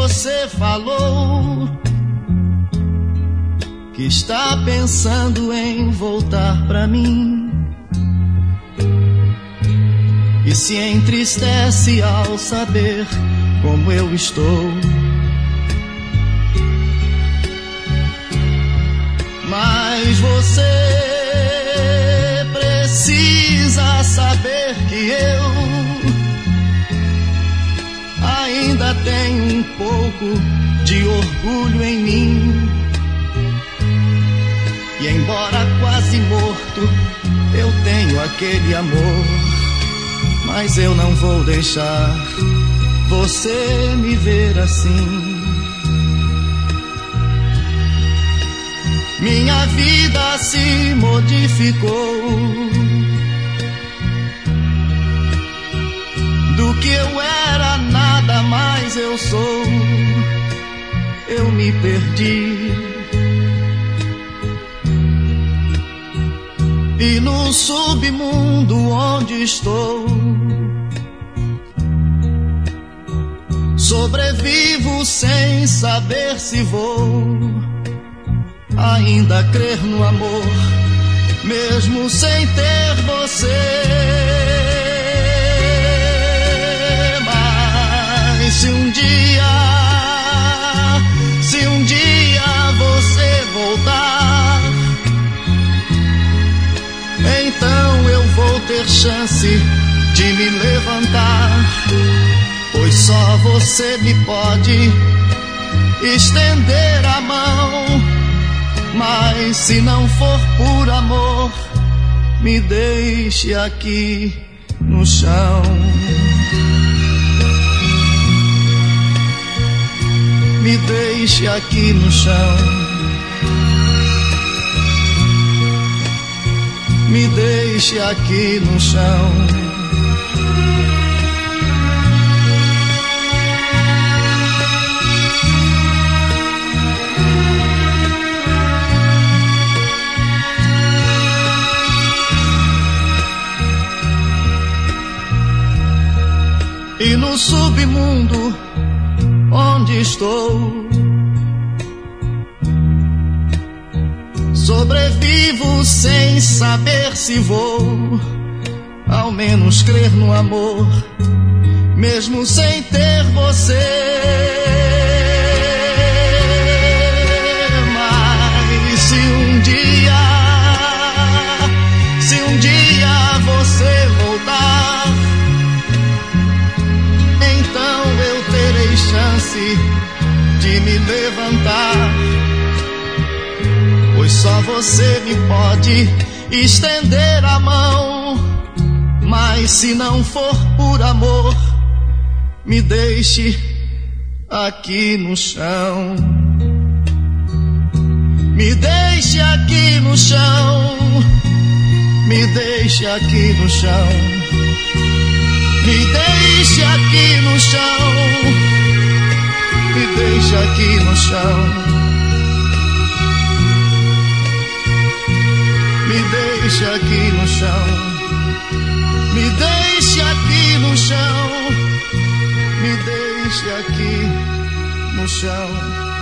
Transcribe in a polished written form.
você falou que está pensando em voltar pra mim e se entristece ao saber como eu estou. Mas você precisa saber que eu ainda tenho um pouco de orgulho em mim. E embora quase morto, eu tenho aquele amor. Mas eu não vou deixar você me ver assim. Minha vida se modificou. Do que eu era, nada mais eu sou. Eu me perdi. E no submundo onde estou, sobrevivo sem saber se vou ainda crer no amor, mesmo sem ter você. Mas se um dia você voltar, então eu vou ter chance de me levantar, pois só você me pode estender a mão. Mas se não for por amor, me deixe aqui no chão. Me deixe aqui no chão. Me deixe aqui no chão. E no submundo onde estou, sobrevivo sem saber se vou ao menos crer no amor, mesmo sem ter você. Mas se um dia você voltar, então eu terei chance de me levantar, pois só você me pode estender a mão. Mas se não for por amor, me deixe aqui no chão. Me deixe aqui no chão. Me deixe aqui no chão. Me deixe aqui no chão. Me deixe aqui no chão. Me deixe aqui no chão. Me deixe aqui no chão. Me deixe aqui no chão.